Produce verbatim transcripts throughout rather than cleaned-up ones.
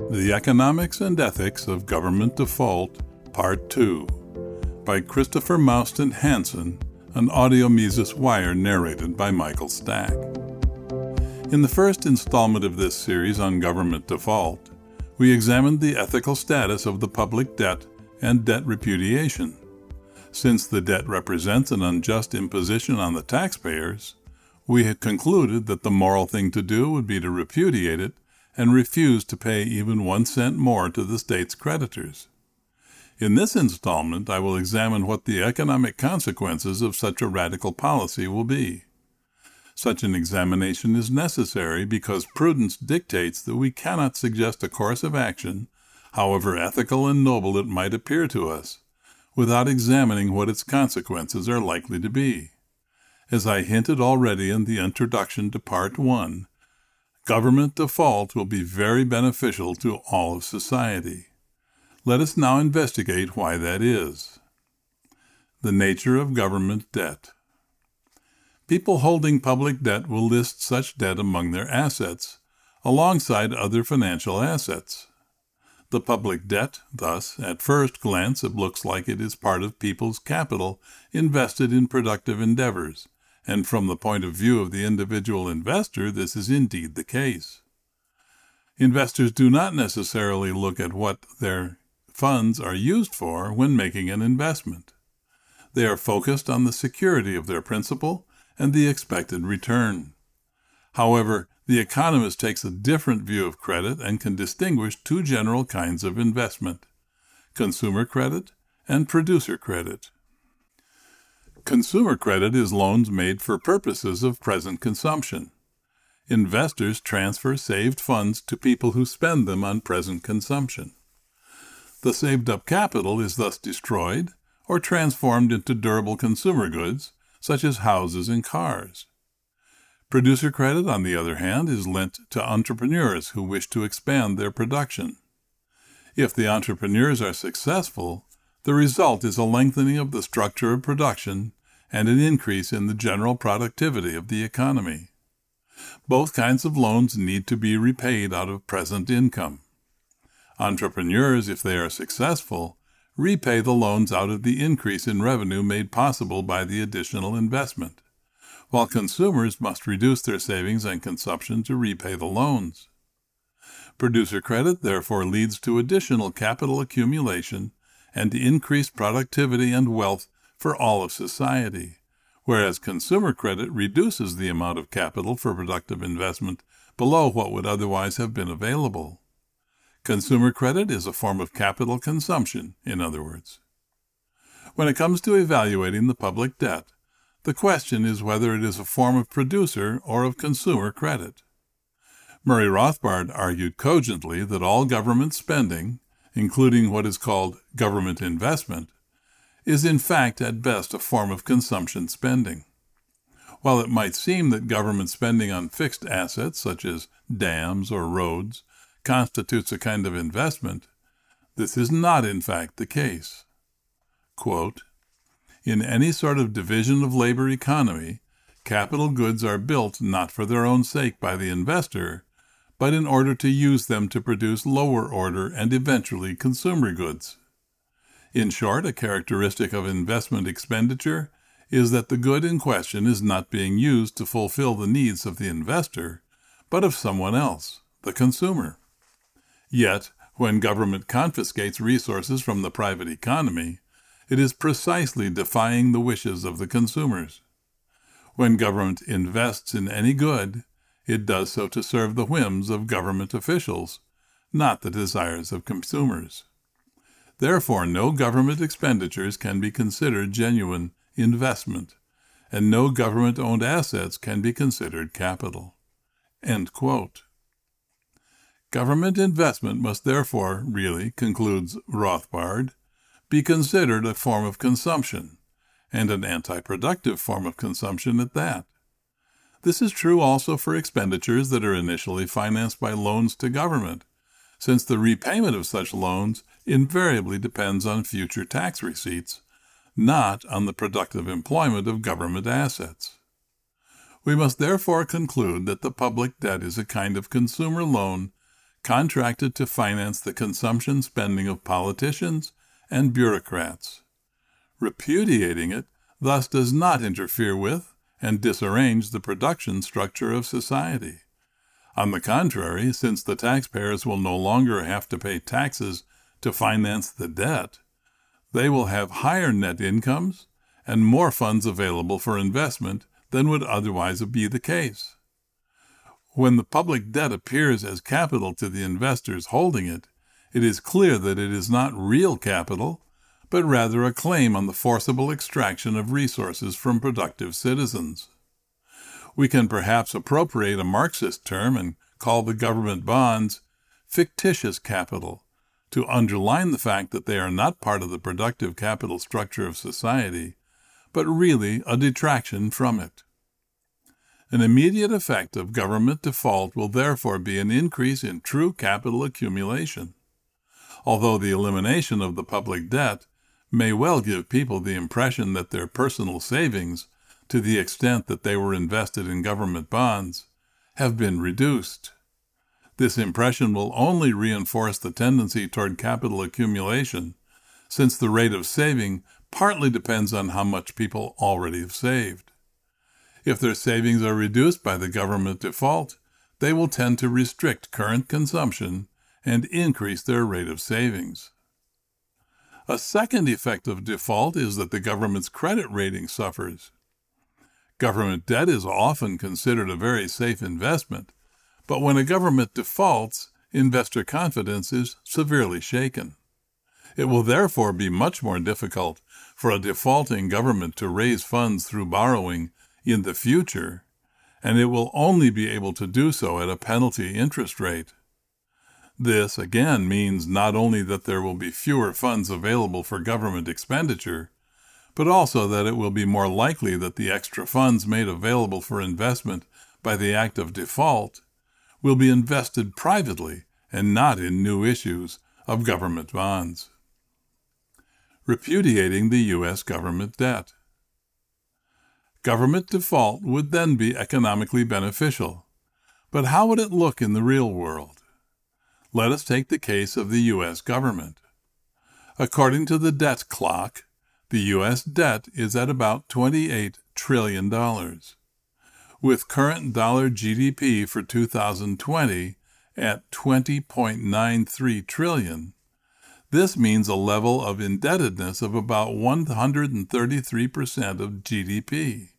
The Economics and Ethics of Government Default, Part two, by Christopher Mouston Hansen, an Audio Mises Wire narrated by Michael Stack. In the first installment of this series on government default, we examined the ethical status of the public debt and debt repudiation. Since the debt represents an unjust imposition on the taxpayers, we had concluded that the moral thing to do would be to repudiate it and refuse to pay even one cent more to the state's creditors. In this installment, I will examine what the economic consequences of such a radical policy will be. Such an examination is necessary because prudence dictates that we cannot suggest a course of action, however ethical and noble it might appear to us, without examining what its consequences are likely to be. As I hinted already in the introduction to Part one, government default will be very beneficial to all of society. Let us now investigate why that is. The nature of government debt. People holding public debt will list such debt among their assets, alongside other financial assets. The public debt, thus, at first glance, it looks like it is part of people's capital invested in productive endeavors, and from the point of view of the individual investor, this is indeed the case. Investors do not necessarily look at what their funds are used for when making an investment. They are focused on the security of their principal and the expected return. However, the economist takes a different view of credit and can distinguish two general kinds of investment: consumer credit and producer credit. Consumer credit is loans made for purposes of present consumption. Investors transfer saved funds to people who spend them on present consumption. The saved-up capital is thus destroyed or transformed into durable consumer goods, such as houses and cars. Producer credit, on the other hand, is lent to entrepreneurs who wish to expand their production. If the entrepreneurs are successful, the result is a lengthening of the structure of production and an increase in the general productivity of the economy. Both kinds of loans need to be repaid out of present income. Entrepreneurs, if they are successful, repay the loans out of the increase in revenue made possible by the additional investment, while consumers must reduce their savings and consumption to repay the loans. Producer credit, therefore, leads to additional capital accumulation and increased productivity and wealth for all of society, whereas consumer credit reduces the amount of capital for productive investment below what would otherwise have been available. Consumer credit is a form of capital consumption, in other words. When it comes to evaluating the public debt, the question is whether it is a form of producer or of consumer credit. Murray Rothbard argued cogently that all government spending, including what is called government investment, is in fact at best a form of consumption spending. While it might seem that government spending on fixed assets, such as dams or roads, constitutes a kind of investment, this is not in fact the case. Quote, "In any sort of division of labor economy, capital goods are built not for their own sake by the investor, but in order to use them to produce lower order and eventually consumer goods. In short, a characteristic of investment expenditure is that the good in question is not being used to fulfill the needs of the investor, but of someone else, the consumer. Yet, when government confiscates resources from the private economy, it is precisely defying the wishes of the consumers. When government invests in any good, it does so to serve the whims of government officials, not the desires of consumers. Therefore, no government expenditures can be considered genuine investment, and no government-owned assets can be considered capital." End quote. Government investment must therefore really, concludes Rothbard, be considered a form of consumption, and an anti-productive form of consumption at that. This is true also for expenditures that are initially financed by loans to government, since the repayment of such loans invariably depends on future tax receipts, not on the productive employment of government assets. We must therefore conclude that the public debt is a kind of consumer loan contracted to finance the consumption spending of politicians and bureaucrats. Repudiating it thus does not interfere with and disarrange the production structure of society. On the contrary, since the taxpayers will no longer have to pay taxes to finance the debt, they will have higher net incomes and more funds available for investment than would otherwise be the case. When the public debt appears as capital to the investors holding it, it is clear that it is not real capital, but rather a claim on the forcible extraction of resources from productive citizens. We can perhaps appropriate a Marxist term and call the government bonds fictitious capital, to underline the fact that they are not part of the productive capital structure of society, but really a detraction from it. An immediate effect of government default will therefore be an increase in true capital accumulation. Although the elimination of the public debt may well give people the impression that their personal savings, to the extent that they were invested in government bonds, have been reduced. This impression will only reinforce the tendency toward capital accumulation, since the rate of saving partly depends on how much people already have saved. If their savings are reduced by the government default, they will tend to restrict current consumption and increase their rate of savings. A second effect of default is that the government's credit rating suffers. Government debt is often considered a very safe investment, but when a government defaults, investor confidence is severely shaken. It will therefore be much more difficult for a defaulting government to raise funds through borrowing in the future, and it will only be able to do so at a penalty interest rate. This, again, means not only that there will be fewer funds available for government expenditure, but also that it will be more likely that the extra funds made available for investment by the act of default will be invested privately and not in new issues of government bonds. Repudiating the U S government debt. Government default would then be economically beneficial, but how would it look in the real world? Let us take the case of the U S government. According to the debt clock, the U S debt is at about twenty-eight trillion dollars. With current dollar G D P for two thousand twenty at twenty point nine three trillion dollars, this means a level of indebtedness of about one hundred thirty-three percent of G D P.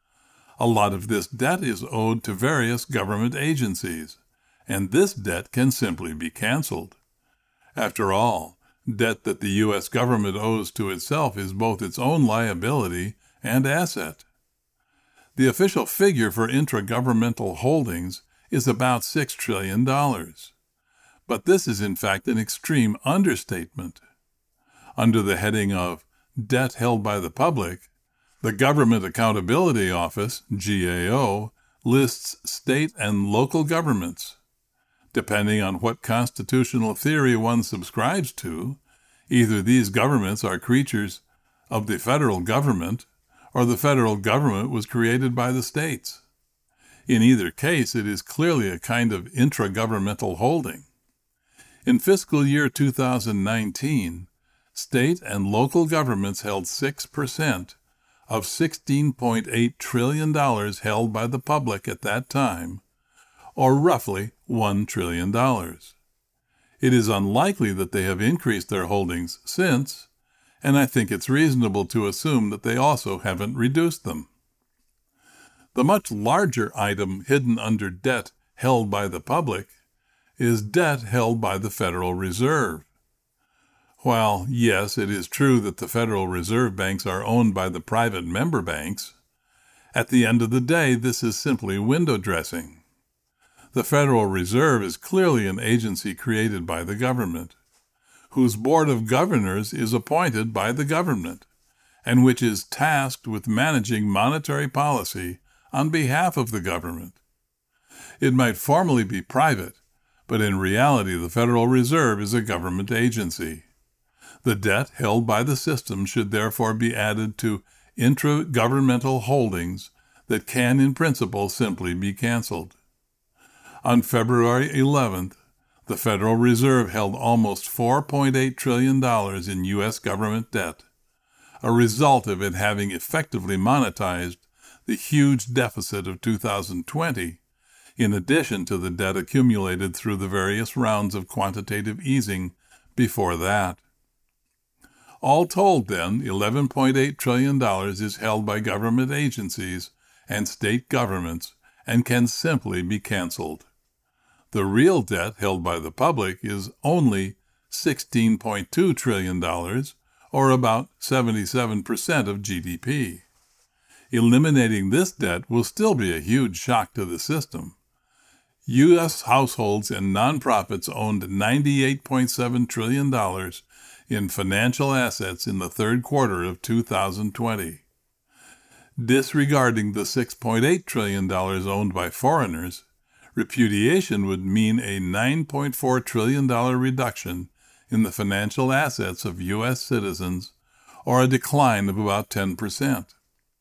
A lot of this debt is owed to various government agencies, and this debt can simply be canceled. After all, debt that the U S government owes to itself is both its own liability and asset. The official figure for intragovernmental holdings is about six trillion dollars. But this is in fact an extreme understatement. Under the heading of Debt Held by the Public, the Government Accountability Office, G A O, lists state and local governments. Depending on what constitutional theory one subscribes to, either these governments are creatures of the federal government, or the federal government was created by the states. In either case, it is clearly a kind of intragovernmental holding. In fiscal year two thousand nineteen, state and local governments held six percent of sixteen point eight trillion dollars held by the public at that time, or roughly one trillion dollars. It is unlikely that they have increased their holdings since, and I think it's reasonable to assume that they also haven't reduced them. The much larger item hidden under debt held by the public is debt held by the Federal Reserve. While, yes, it is true that the Federal Reserve banks are owned by the private member banks, at the end of the day, this is simply window dressing. The Federal Reserve is clearly an agency created by the government, whose board of governors is appointed by the government, and which is tasked with managing monetary policy on behalf of the government. It might formally be private, but in reality the Federal Reserve is a government agency. The debt held by the system should therefore be added to intragovernmental holdings that can in principle simply be canceled. On February eleventh, The Federal Reserve held almost four point eight trillion dollars in U S government debt, a result of it having effectively monetized the huge deficit of two thousand twenty, in addition to the debt accumulated through the various rounds of quantitative easing before that. All told, then, eleven point eight trillion dollars is held by government agencies and state governments and can simply be canceled. The real debt held by the public is only sixteen point two trillion dollars, or about seventy-seven percent of G D P. Eliminating this debt will still be a huge shock to the system. U S households and nonprofits owned ninety-eight point seven trillion dollars in financial assets in the third quarter of two thousand twenty. Disregarding the six point eight trillion dollars owned by foreigners, repudiation would mean a nine point four trillion dollars reduction in the financial assets of U S citizens, or a decline of about ten percent.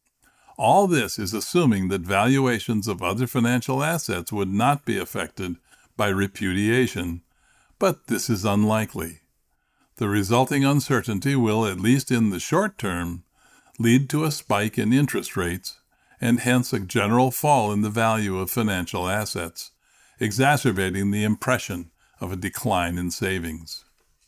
All this is assuming that valuations of other financial assets would not be affected by repudiation, but this is unlikely. The resulting uncertainty will, at least in the short term, lead to a spike in interest rates and hence a general fall in the value of financial assets, exacerbating the impression of a decline in savings.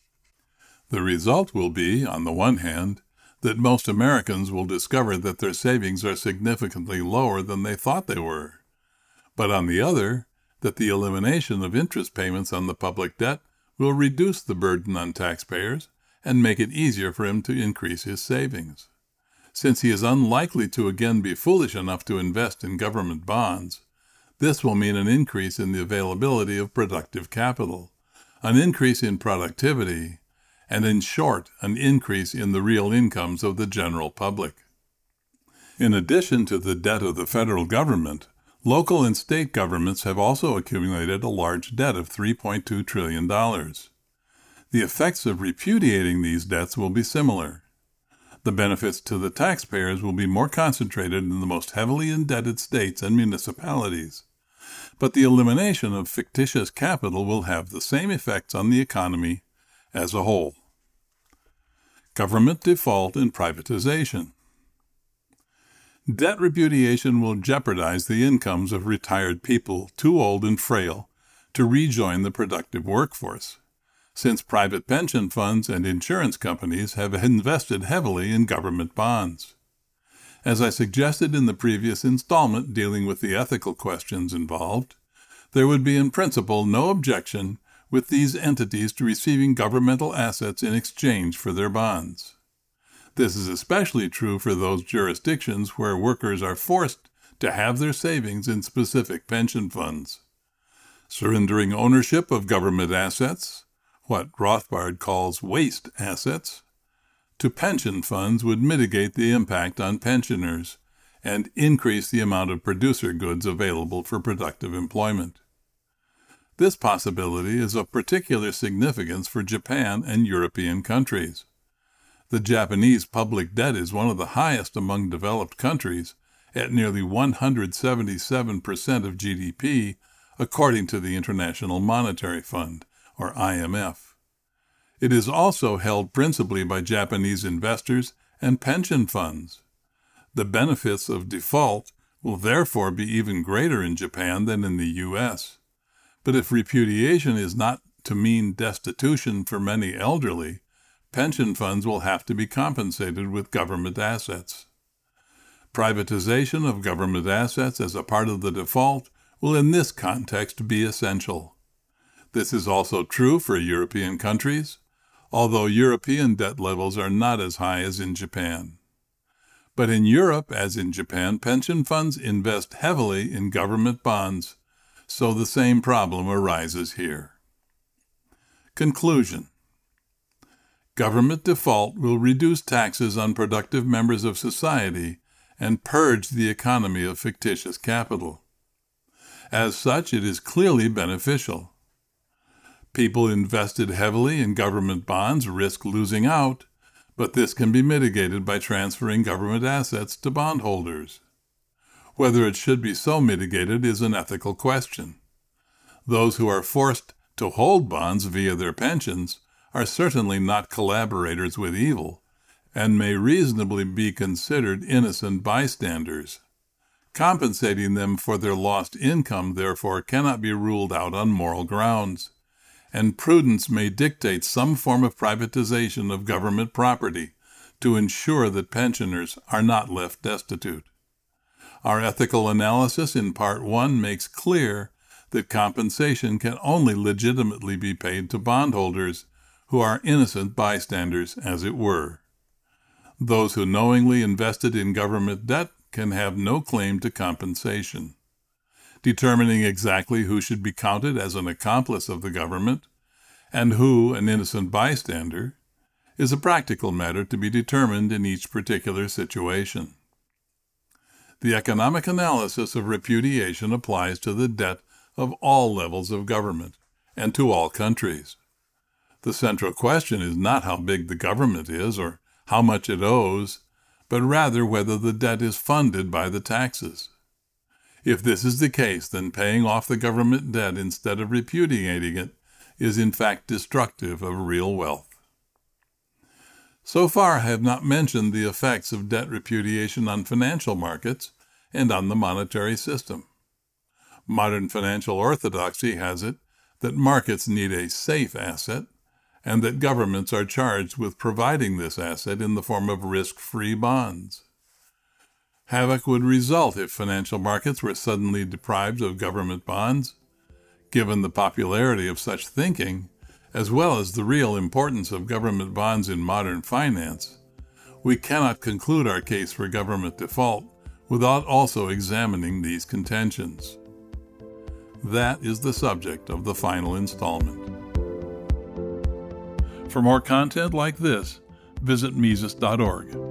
The result will be, on the one hand, that most Americans will discover that their savings are significantly lower than they thought they were, but on the other, that the elimination of interest payments on the public debt will reduce the burden on taxpayers and make it easier for him to increase his savings. Since he is unlikely to again be foolish enough to invest in government bonds, this will mean an increase in the availability of productive capital, an increase in productivity, and in short, an increase in the real incomes of the general public. In addition to the debt of the federal government, local and state governments have also accumulated a large debt of three point two trillion dollars. The effects of repudiating these debts will be similar. The benefits to the taxpayers will be more concentrated in the most heavily indebted states and municipalities, but the elimination of fictitious capital will have the same effects on the economy as a whole. Government default and privatization. Debt repudiation will jeopardize the incomes of retired people too old and frail to rejoin the productive workforce, since private pension funds and insurance companies have invested heavily in government bonds. As I suggested in the previous installment dealing with the ethical questions involved, there would be in principle no objection with these entities to receiving governmental assets in exchange for their bonds. This is especially true for those jurisdictions where workers are forced to have their savings in specific pension funds. Surrendering ownership of government assets, what Rothbard calls waste assets, to pension funds would mitigate the impact on pensioners and increase the amount of producer goods available for productive employment. This possibility is of particular significance for Japan and European countries. The Japanese public debt is one of the highest among developed countries, at nearly one hundred seventy-seven percent of G D P, according to the International Monetary Fund, or I M F. It is also held principally by Japanese investors and pension funds. The benefits of default will therefore be even greater in Japan than in the U S But if repudiation is not to mean destitution for many elderly, pension funds will have to be compensated with government assets. Privatization of government assets as a part of the default will in this context be essential. This is also true for European countries, although European debt levels are not as high as in Japan. But in Europe, as in Japan, pension funds invest heavily in government bonds, so the same problem arises here. Conclusion. Government default will reduce taxes on productive members of society and purge the economy of fictitious capital. As such, it is clearly beneficial. People invested heavily in government bonds risk losing out, but this can be mitigated by transferring government assets to bondholders. Whether it should be so mitigated is an ethical question. Those who are forced to hold bonds via their pensions are certainly not collaborators with evil, and may reasonably be considered innocent bystanders. Compensating them for their lost income, therefore, cannot be ruled out on moral grounds, and prudence may dictate some form of privatization of government property to ensure that pensioners are not left destitute. Our ethical analysis in Part one makes clear that compensation can only legitimately be paid to bondholders who are innocent bystanders, as it were. Those who knowingly invested in government debt can have no claim to compensation. Determining exactly who should be counted as an accomplice of the government and who an innocent bystander is a practical matter to be determined in each particular situation. The economic analysis of repudiation applies to the debt of all levels of government and to all countries. The central question is not how big the government is or how much it owes, but rather whether the debt is funded by the taxes. If this is the case, then paying off the government debt instead of repudiating it is in fact destructive of real wealth. So far, I have not mentioned the effects of debt repudiation on financial markets and on the monetary system. Modern financial orthodoxy has it that markets need a safe asset, and that governments are charged with providing this asset in the form of risk-free bonds. Havoc would result if financial markets were suddenly deprived of government bonds. Given the popularity of such thinking, as well as the real importance of government bonds in modern finance, we cannot conclude our case for government default without also examining these contentions. That is the subject of the final installment. For more content like this, visit Mises dot org.